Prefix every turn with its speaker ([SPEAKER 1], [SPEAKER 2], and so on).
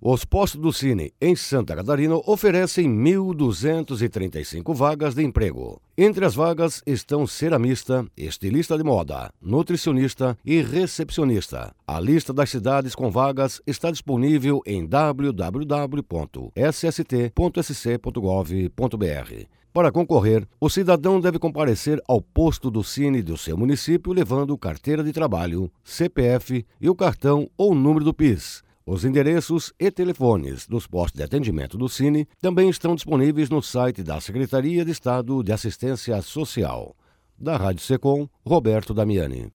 [SPEAKER 1] Os postos do Cine em Santa Catarina oferecem 1.235 vagas de emprego. Entre as vagas estão ceramista, estilista de moda, nutricionista e recepcionista. A lista das cidades com vagas está disponível em www.sst.sc.gov.br. Para concorrer, o cidadão deve comparecer ao posto do Cine do seu município levando carteira de trabalho, CPF e o cartão ou número do PIS. Os endereços e telefones dos postos de atendimento do Cine também estão disponíveis no site da Secretaria de Estado de Assistência Social. Da Rádio Secom, Roberto Damiani.